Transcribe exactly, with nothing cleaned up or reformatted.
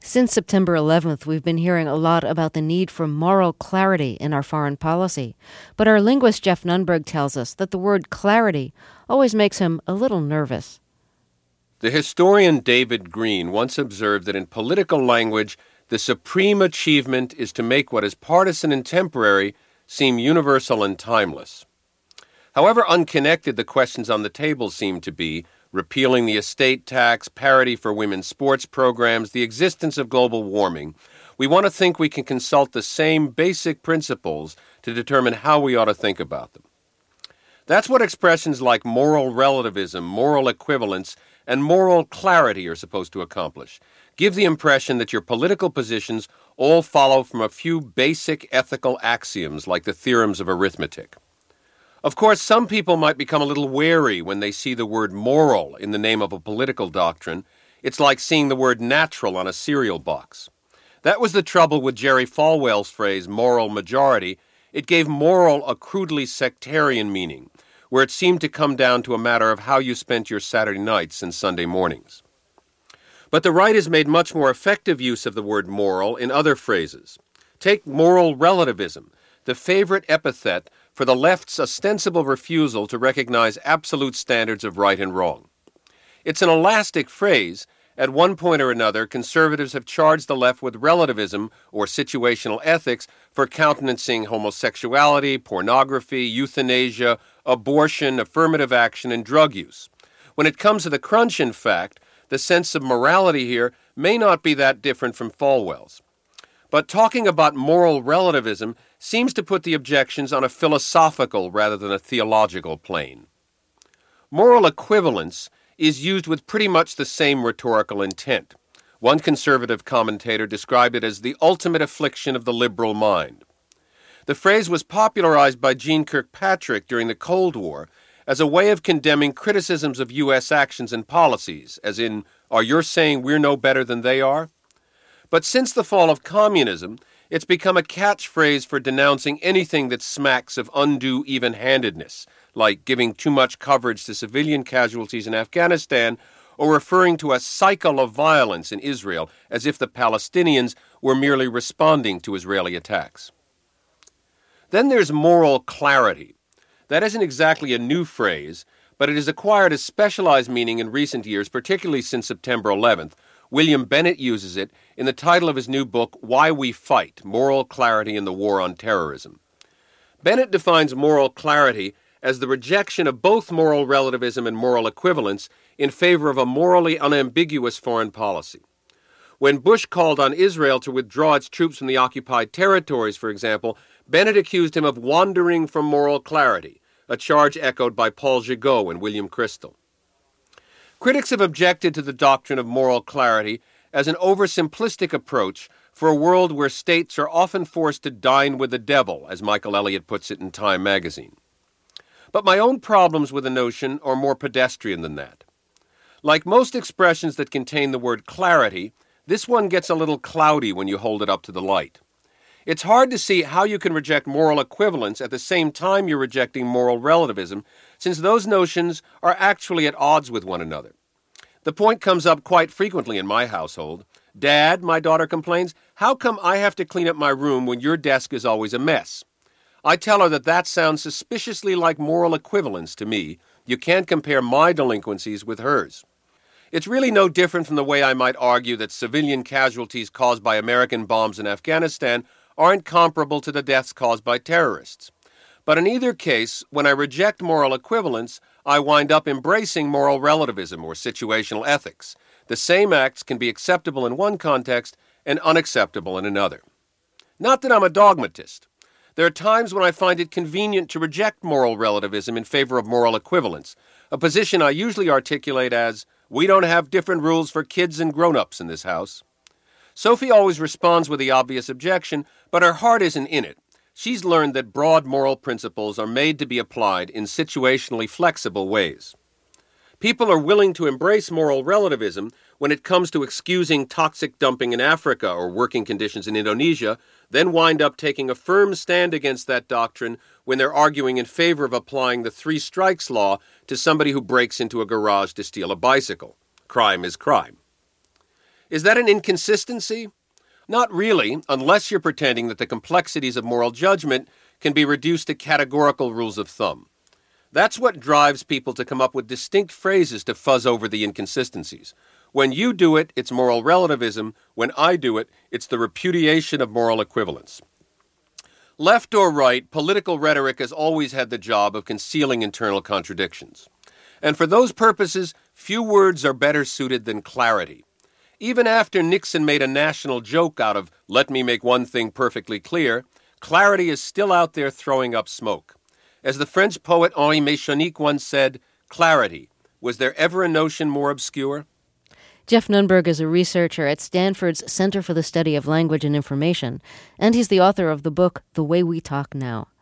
Since September eleventh, we've been hearing a lot about the need for moral clarity in our foreign policy. But our linguist Jeff Nunberg tells us that the word clarity always makes him a little nervous. The historian David Green once observed that in political language, the supreme achievement is to make what is partisan and temporary seem universal and timeless. However unconnected the questions on the table seem to be, repealing the estate tax, parity for women's sports programs, the existence of global warming, we want to think we can consult the same basic principles to determine how we ought to think about them. That's what expressions like moral relativism, moral equivalence, and moral clarity are supposed to accomplish. Give the impression that your political positions all follow from a few basic ethical axioms like the theorems of arithmetic. Of course, some people might become a little wary when they see the word moral in the name of a political doctrine. It's like seeing the word natural on a cereal box. That was the trouble with Jerry Falwell's phrase, moral majority. It gave moral a crudely sectarian meaning, where it seemed to come down to a matter of how you spent your Saturday nights and Sunday mornings. But the right has made much more effective use of the word moral in other phrases. Take moral relativism, the favorite epithet for the left's ostensible refusal to recognize absolute standards of right and wrong. It's an elastic phrase. At one point or another, conservatives have charged the left with relativism or situational ethics for countenancing homosexuality, pornography, euthanasia, abortion, affirmative action, and drug use. When it comes to the crunch, in fact, the sense of morality here may not be that different from Falwell's. But talking about moral relativism seems to put the objections on a philosophical rather than a theological plane. Moral equivalence is used with pretty much the same rhetorical intent. One conservative commentator described it as the ultimate affliction of the liberal mind. The phrase was popularized by Jeane Kirkpatrick during the Cold War as a way of condemning criticisms of U S actions and policies, as in, are you saying we're no better than they are? But since the fall of communism, it's become a catchphrase for denouncing anything that smacks of undue even-handedness, like giving too much coverage to civilian casualties in Afghanistan or referring to a cycle of violence in Israel as if the Palestinians were merely responding to Israeli attacks. Then there's moral clarity. That isn't exactly a new phrase, but it has acquired a specialized meaning in recent years, particularly since September eleventh. William Bennett uses it in the title of his new book, Why We Fight, Moral Clarity in the War on Terrorism. Bennett defines moral clarity as the rejection of both moral relativism and moral equivalence in favor of a morally unambiguous foreign policy. When Bush called on Israel to withdraw its troops from the occupied territories, for example, Bennett accused him of wandering from moral clarity, a charge echoed by Paul Gigot and William Crystal. Critics have objected to the doctrine of moral clarity as an oversimplistic approach for a world where states are often forced to dine with the devil, as Michael Elliott puts it in Time magazine. But my own problems with the notion are more pedestrian than that. Like most expressions that contain the word clarity, this one gets a little cloudy when you hold it up to the light. It's hard to see how you can reject moral equivalence at the same time you're rejecting moral relativism, since those notions are actually at odds with one another. The point comes up quite frequently in my household. Dad, my daughter complains, how come I have to clean up my room when your desk is always a mess? I tell her that that sounds suspiciously like moral equivalence to me. You can't compare my delinquencies with hers. It's really no different from the way I might argue that civilian casualties caused by American bombs in Afghanistan aren't comparable to the deaths caused by terrorists. But in either case, when I reject moral equivalence, I wind up embracing moral relativism or situational ethics. The same acts can be acceptable in one context and unacceptable in another. Not that I'm a dogmatist. There are times when I find it convenient to reject moral relativism in favor of moral equivalence, a position I usually articulate as, we don't have different rules for kids and grown-ups in this house. Sophie always responds with the obvious objection, but her heart isn't in it. She's learned that broad moral principles are made to be applied in situationally flexible ways. People are willing to embrace moral relativism when it comes to excusing toxic dumping in Africa or working conditions in Indonesia, then wind up taking a firm stand against that doctrine when they're arguing in favor of applying the three strikes law to somebody who breaks into a garage to steal a bicycle. Crime is crime. Is that an inconsistency? Not really, unless you're pretending that the complexities of moral judgment can be reduced to categorical rules of thumb. That's what drives people to come up with distinct phrases to fuzz over the inconsistencies. When you do it, it's moral relativism. When I do it, it's the repudiation of moral equivalence. Left or right, political rhetoric has always had the job of concealing internal contradictions. And for those purposes, few words are better suited than clarity. Even after Nixon made a national joke out of, "Let me make one thing perfectly clear," clarity is still out there throwing up smoke. As the French poet Henri Mechanique once said, clarity, was there ever a notion more obscure? Jeff Nunberg is a researcher at Stanford's Center for the Study of Language and Information, and he's the author of the book The Way We Talk Now.